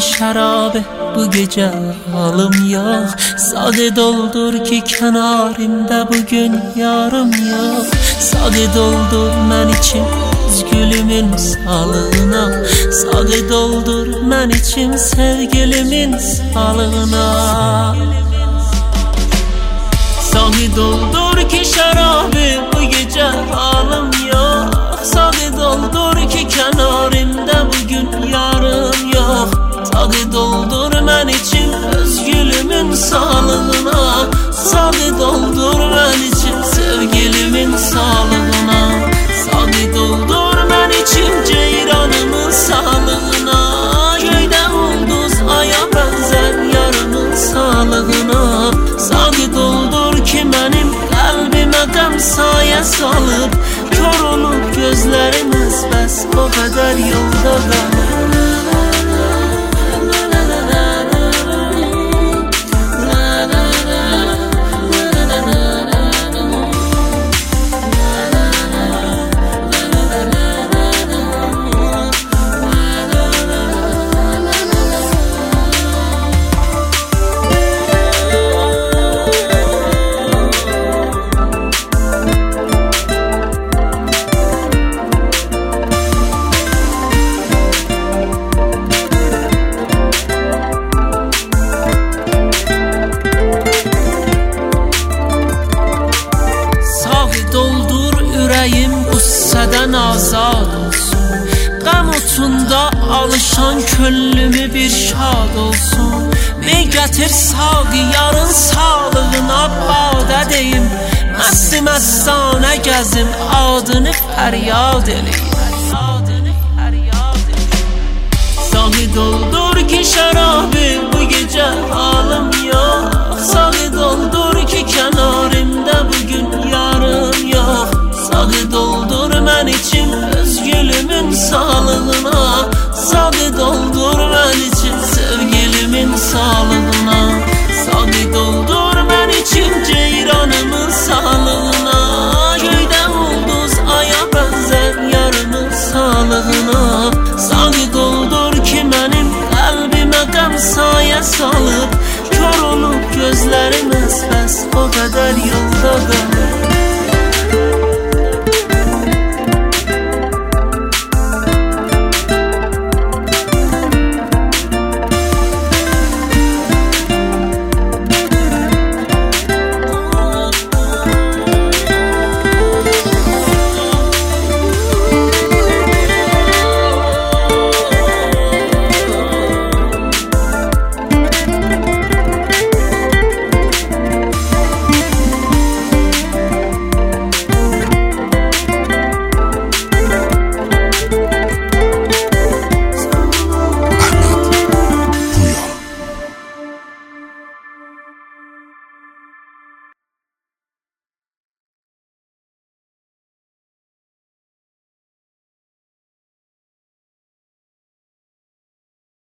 şərabı bu gecə halım yox. Sade doldur ki kənarımda bugün yarım yox. Sade doldur mən içim gülümün sağlığına. Sade doldur mən içim sevgilimin sağlığına. Sade doldur ki şərabı bu gecə halım yox. Sade doldur ki kənarımda bugün yarım yox. Sade doldur mən içim öz gülümün sağlığına. Sade doldur mən içim sevgilimin sağlığına. Sade doldur mən içim ceyranımın sağlığına. Göydə ulduz aya bənzər yarımın sağlığına. Sade doldur ki mənim qəlbimə qəm sayə salıb. Kör olub gözlərimiz bəs o qədər yolda qalıb. Qüssədən azad olsun. Qəm otunda alışan könlümü bir şad olsun. Mey gətir saqi yarın sağlığına badə deyim. Məsti məstanə gəzim adını fəryad eləyim. Saqi doldur ki şərabı bu gecə halım yox.